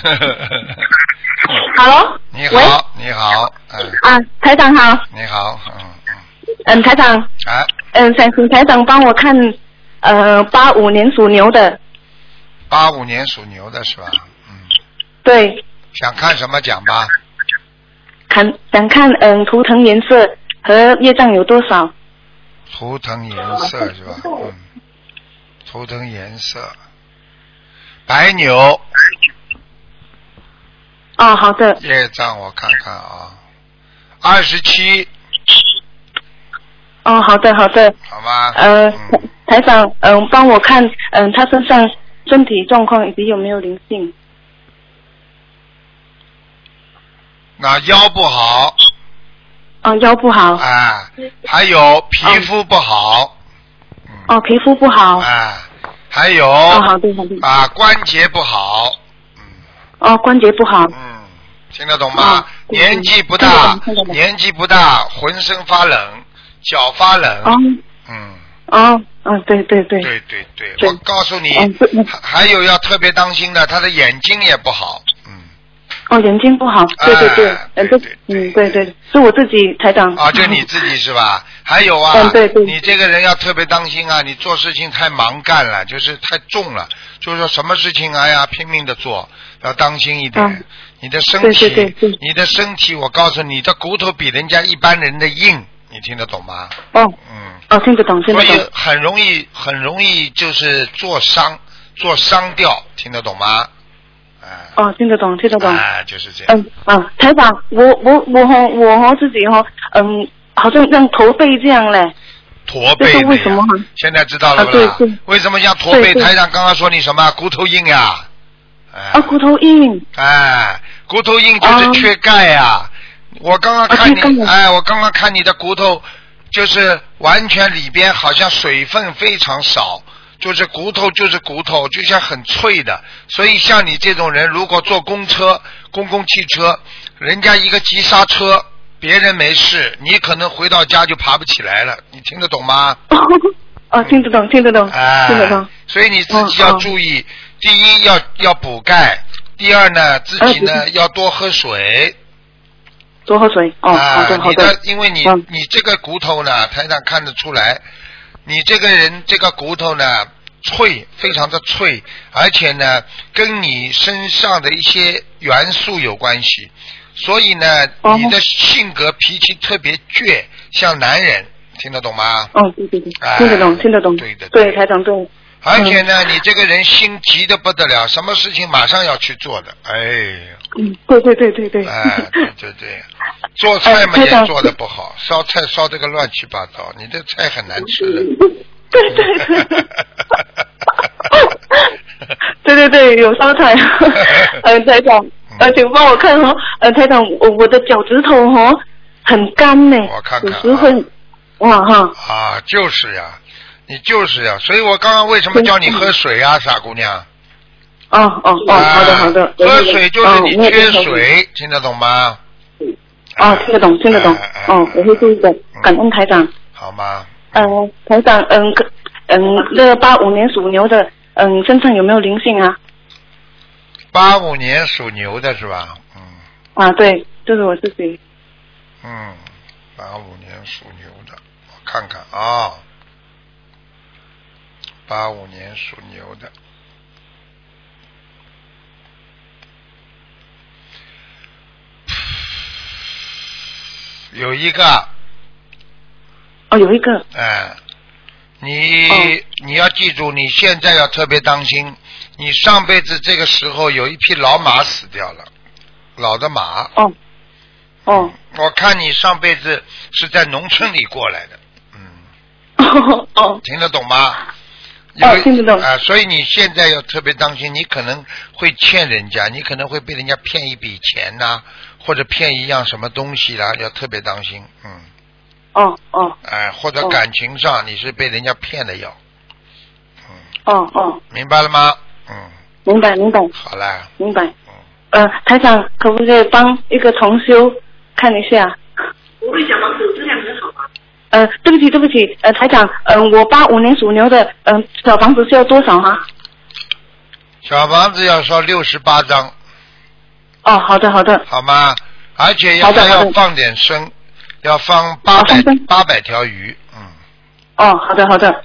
Hello， 你好，你好， 台长好。 你好， 台长。想请台长帮我看，85年属牛的。 85年属牛的是吧？ 对。 想看什么讲吧？ 想看图腾颜色和业障有多少？ 图腾颜色是吧？图腾颜色，白牛。 哦，好的。 业障我看看啊，27。 哦，好的，好的。 好吗？ 台长，帮我看，他身上身体状况以及有没有灵性。 那腰不好。 腰不好。 还有皮肤不好。 皮肤不好。 还有。 好的，好的。 关节不好。 关节不好。 听得懂吗？年纪不大，浑身发冷，脚发冷。 对。 对，我告诉你，还有要特别当心的，他的眼睛也不好。 眼睛不好，对，对，是我自己台长。 就你自己是吧？还有对，你这个人要特别当心啊！你做事情太蛮干了，就是太重了，就是说什么事情拼命的做，要当心一点。你的身体， 对， 你的身体，我告诉你的骨头比人家一般人的硬，你听得懂吗？ 听得懂。 所以很容易就是做伤掉，听得懂吗？ 听得懂。 就是这样。 台长，我自己好像像驼背这样嘞。 驼背？ 这是为什么？ 现在知道了吧？ 对。 为什么像驼背？台长刚刚说你什么？骨头硬呀。 骨头硬。 骨头硬就是缺钙呀。我刚刚看你，我刚刚看你的骨头，就是完全里边好像水分非常少。就是骨头，就像很脆的，所以像你这种人，如果坐公共汽车，人家一个急刹车，别人没事，你可能回到家就爬不起来了，你听得懂吗？ 听得懂。听得懂。 所以你自己要注意，第一要补钙，第二呢，自己呢要多喝水。 多喝水。好的。 因为你这个骨头呢，台上看得出来。你这个人这个骨头呢脆，非常的脆，而且呢跟你身上的一些元素有关系，所以呢你的性格脾气特别倔，像男人，听得懂吗？ 对，听得懂。对，台长对。 而且呢你这个人心急得不得了，什么事情马上要去做的。 对。 对，做菜嘛也做得不好，烧菜烧这个乱七八糟，你这菜很难吃的。 对，有烧菜。台长，请帮我看台长，我的脚趾头很干呢。 我看看。 有时会， 就是呀，你就是呀，所以我刚刚为什么叫你喝水啊，傻姑娘？ 好的。 喝水就是你缺水，听得懂吗？ 听得懂。我会注意的，感恩台长。 好吗？ 台长，那个85年属牛的，身上有没有灵性啊 ？85年属牛的是吧？ 对，就是我自己。 85年属牛的，我看看啊，85年属牛的。有一个。 有一个。 你要记住，你现在要特别当心，你上辈子这个时候有一匹老马死掉了，老的马。我看你上辈子是在农村里过来的。听得懂吗？ 听得懂。 所以你现在要特别当心，你可能会欠人家，你可能会被人家骗一笔钱呐，或者骗一样什么东西啦，要特别当心。或者感情上你是被人家骗的要。明白了吗？ 明白。 好啦。 明白。台长可不可以帮一个同修看一下？我会小房子质量很好吗？对不起，台长，我85年属牛的，小房子需要多少哈？ 小房子要烧68张。 哦，好的好的。 好吗？而且还要放点生，要放800条鱼。 哦，好的好的。